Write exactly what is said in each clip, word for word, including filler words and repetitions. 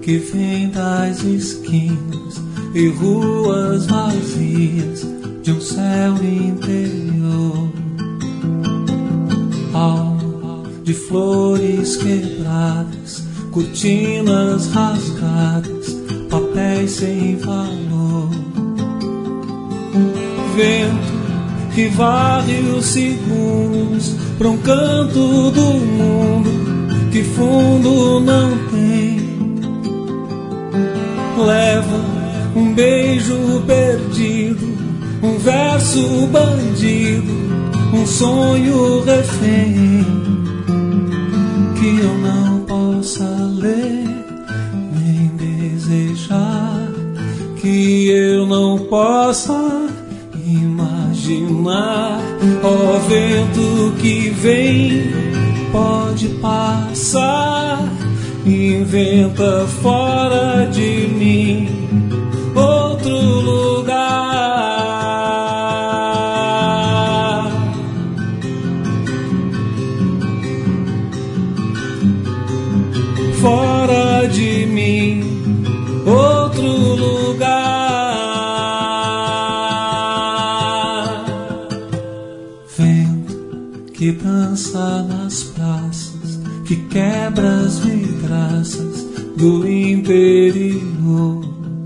que vem das esquinas e ruas vazias de um céu interior. Alma de flores quebradas, cortinas rasgadas, papéis sem valor. Vento que varre os segundos pra um canto do mundo que fundo não tem. Leva um beijo perdido, um verso bandido, um sonho refém, que eu não possa ler nem desejar, que eu não possa imaginar. Ó vento que vem, pode passar, inventa fora de mim outro lugar. Fora de mim outro lugar. Vento que dança nas praças, que quebra as vidraças do interior.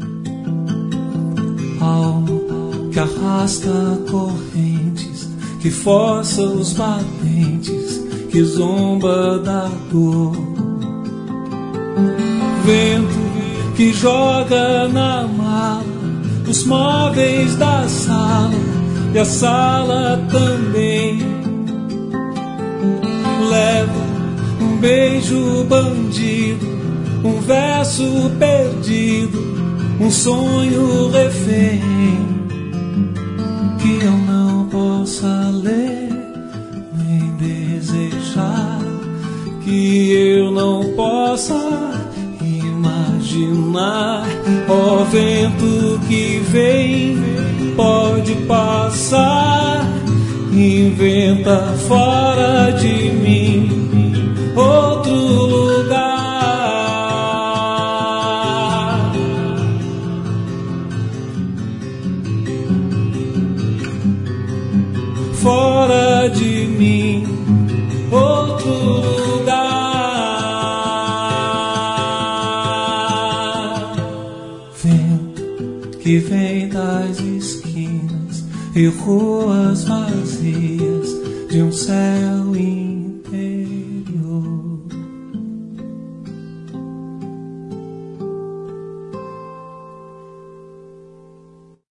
Alma que arrasta correntes, que força os batentes, que zomba da dor. Vento que joga na mala os móveis da sala e a sala também. Leva um beijo bandido, um verso perdido, um sonho refém, que eu não possa ler nem desejar, que eu não possa imaginar. Ó vento que vem, pode passar, inventa fora de mim outro lugar. Fora de mim outro lugar. Vento que vem das esquinas e ruas vazias de um céu interior.